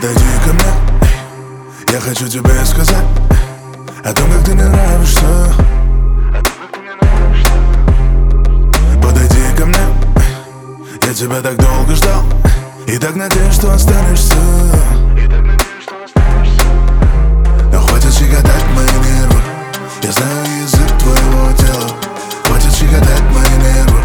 Подойди ко мне, я хочу тебе сказать о том, как ты мне нравишься. Подойди ко мне, я тебя так долго ждал и так надеюсь, что останешься. Но хватит щекотать мои нервы, я знаю язык твоего тела. Хватит щекотать мои нервы,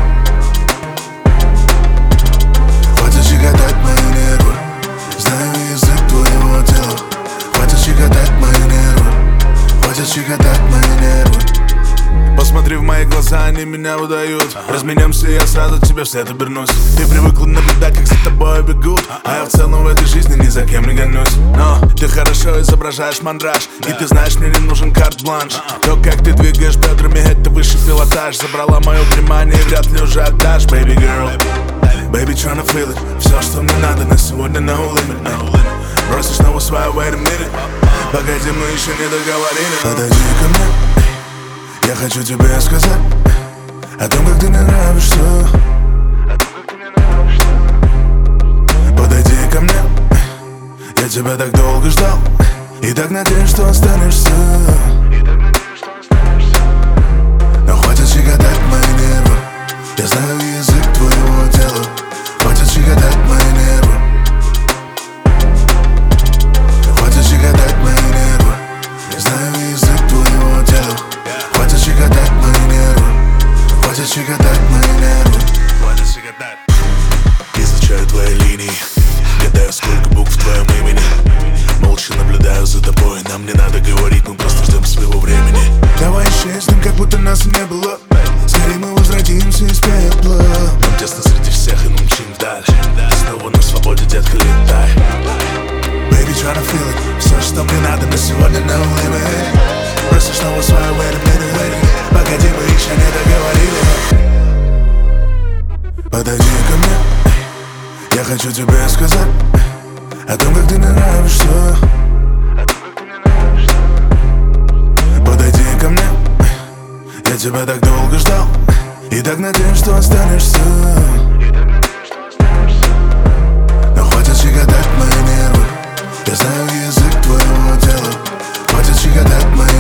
хватит щекотать мои нервы. Знаю язык твоего тела. Хватит щекотать мои нервы, хватит щекотать мои нервы. Посмотри в мои глаза, они меня выдают. Разменемся, я сразу тебе вслед обернусь. Ты привыкла наблюдать, как за тобой бегут, а я в целом в этой жизни ни за кем не гонюсь. Но ты хорошо изображаешь мандраж, и ты знаешь, мне не нужен карт-бланш. То, как ты двигаешь бедрами, это высший пилотаж. Забрала мое внимание и вряд ли уже отдашь, baby girl. Baby, tryna feel it. Все, что мне надо на сегодня, no limit. Бросишь снова свою wait a minute. Погоди, мы еще не договорили. Подойди ко мне, я хочу тебе сказать о том, как ты мне нравишься. Подойди ко мне, я тебя так долго ждал и так надеюсь, что останешься. Но хватит щекотать мои нервы, я знаю язык твоего тела. Хватит щекотать мои нервы, хватит щекотать мои нервы. Я знаю язык твоего тела. Хватит щекотать мои нервы, хватит щекотать мои нервы. Хватит щекотать. Изучаю твои линии, гадаю, сколько букв в твоем имени. Молча наблюдаю за тобой, нам не надо говорить, мы просто ждем своего времени. Давай исчезнем, как будто нас не было. Скорее мы возродимся из пепла. Нам тесно среди всех и мы мчим вдаль. Снова на свободе, детка, летай. Baby, tryna feel it. Все, что мне надо на сегодня, no limit. Просто снова свою wait a minute. Погоди, мы еще не договорили. Подойди ко мне, я хочу тебе сказать о том, как ты мне нравишься. Подойди ко мне, я тебя так долго ждал и так надеюсь, что останешься. Но хватит щекотать мои нервы, я знаю язык твоего тела. Хватит щекотать мои